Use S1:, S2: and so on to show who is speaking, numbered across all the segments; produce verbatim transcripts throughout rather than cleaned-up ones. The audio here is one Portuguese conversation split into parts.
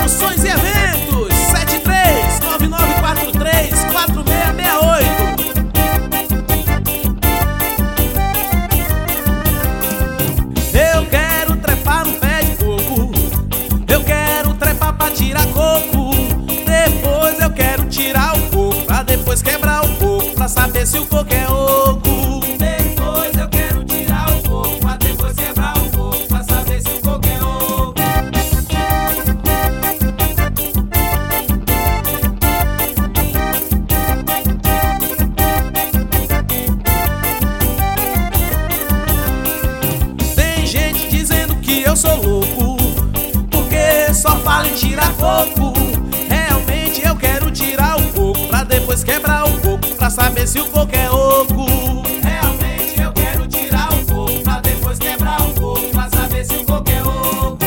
S1: Produções e Eventos sete três nove nove quatro três quatro seis seis oito. Eu quero trepar no pé de coco, eu quero trepar pra tirar coco. Depois eu quero tirar o coco, pra depois quebrar o coco, pra saber se o coco é oco.
S2: Depois eu quero tirar o coco, pra depois quebrar o coco, pra saber se o coco é oco.
S1: Tem gente dizendo que eu sou louco, porque só falo em tirar coco. Realmente eu quero tirar o coco, pra depois quebrar o coco, pra saber se o coco é oco.
S2: Realmente eu quero tirar o coco, pra depois quebrar o coco, pra saber se o coco é oco.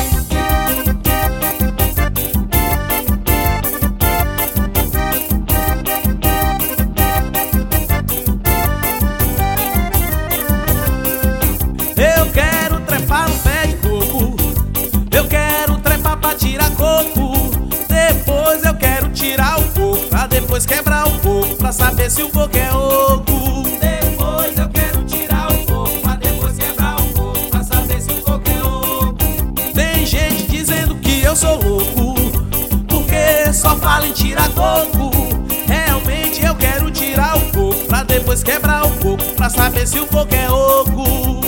S1: Eu quero trepar no pé de coco, eu quero trepar pra tirar coco. Depois eu quero tirar o coco, pra depois quebrar o coco, pra saber se o coco é oco.
S2: Depois eu quero tirar o coco, pra depois quebrar o coco, pra saber se o coco é oco.
S1: Tem gente dizendo que eu sou louco, porque só falo em tirar coco. Realmente eu quero tirar o coco, pra depois quebrar o coco, pra saber se o coco é oco.